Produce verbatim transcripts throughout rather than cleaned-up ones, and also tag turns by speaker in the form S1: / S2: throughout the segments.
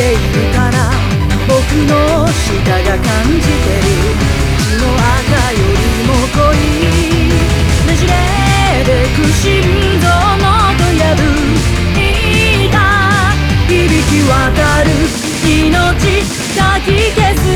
S1: ているから僕の舌が感じてる血の赤よりも濃いねじれてく心臓の音破いた響き渡る命かき消す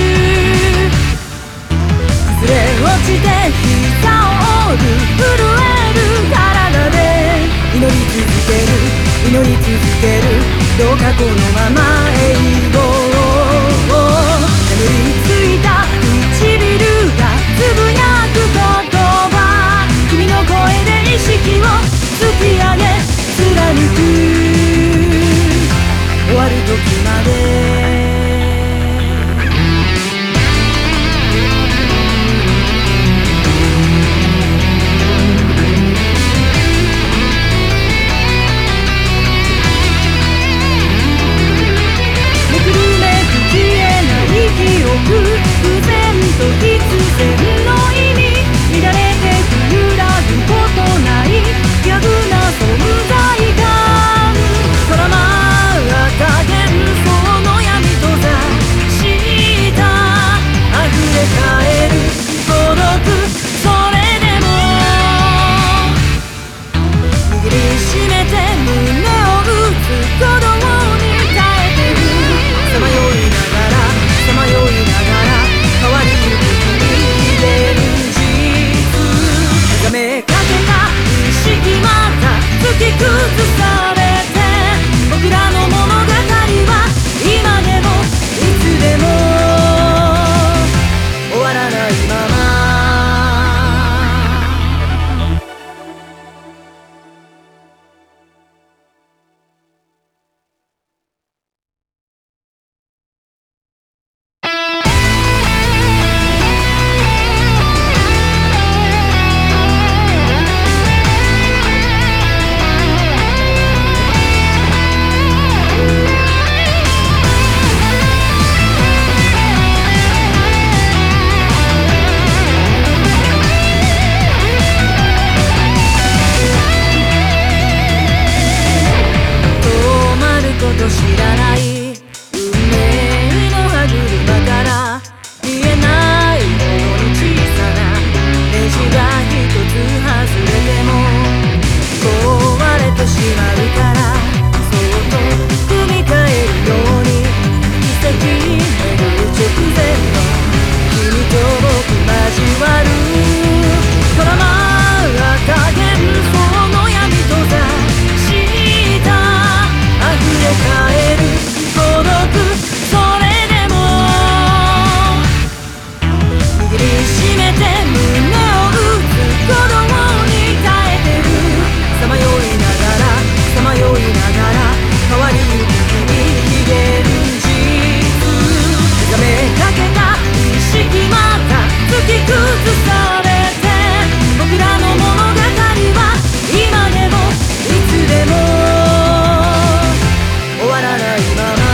S1: 崩れ落ちて膝を折る震える体で祈り続ける祈り続けるどうかこのまま永遠を眠りついた唇がつぶやく言葉君の声で意識を突き上げ貫く終わる時まで記憶不全と必然の意味乱れてく揺らぐことないやぶな存在感絡まった幻想の闇と座した溢れ返る孤独それでも握りしめて胸を打つ鼓動に耐えてるさまよいながらさまよいながら変わりゆく現実目覚めかけた意識また突き崩されて僕らの物語は今でもいつでも終わらないまま知らない運命の歯車から見えないほどに小さなネジが一つ外れても壊れてしまうからそっと組み替えるように奇跡巡る直前の君と僕交わる絡まった幻想の闇と座した溢れ返る孤独それでも握りしめて胸を打つ鼓動に耐えてるさまよいながらさまよいながら変わりゆく日々現実目覚めかけた意識また突き崩されて僕らの物語は今でもいつでも終わらないまま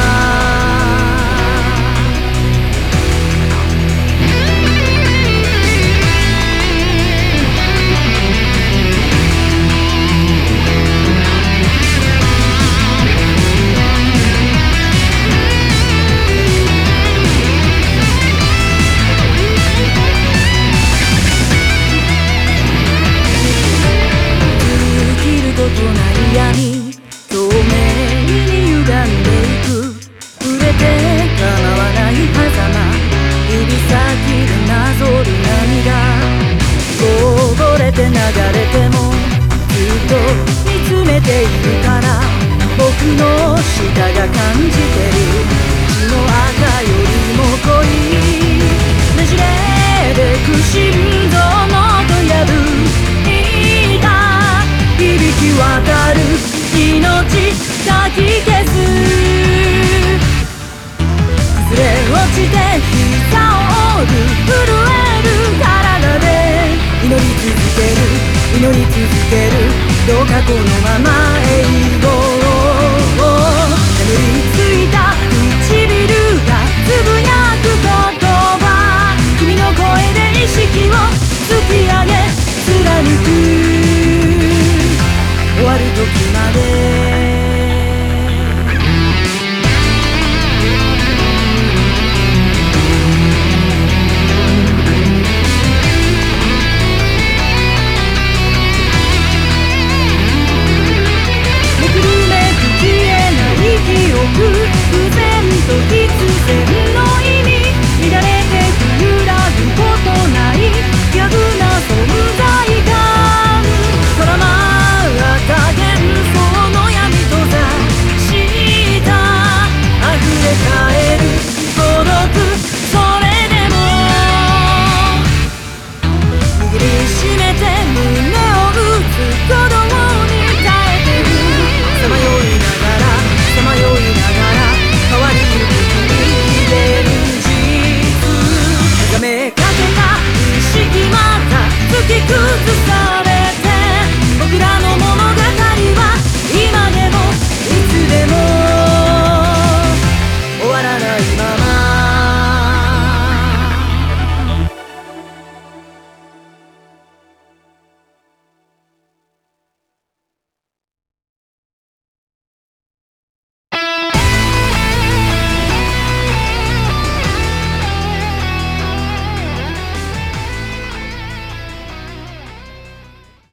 S1: 生きることない闇透明に歪んでいく触れて構わない狭間指先でなぞる涙こぼれて流れてもずっと見つめているから僕の舌が感じてる血の赤よりも濃いねじれてく心臓の音破いた響き渡る命かき消す崩れ落ちて膝を折る震える体で祈り続ける祈り続けるどうかこのまま永遠を眠りついた唇がつぶやく言葉君の声で意識を突き上げ貫く終わる時まで突き崩さ